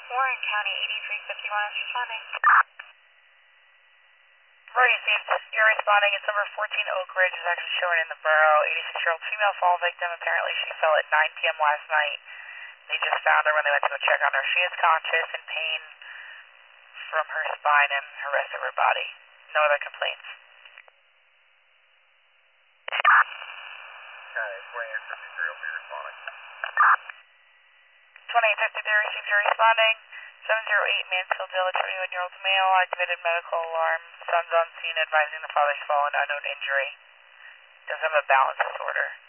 Warren County 8351 is responding. Emergency, you're responding. It's number 14 Oak Ridge is actually showing in the borough. 86-year-old female fall victim. Apparently she fell at 9 p.m. last night. They just found her when they went to go check on her. She is conscious and pain from her spine and her rest of her body. No other complaints. Okay, 2853 will be responding. 2853 received, you're responding. 708 Mansfield Village, 21-year-old male, activated medical alarm. Son's on scene advising the father's fall and unknown injury. Does have a balance disorder.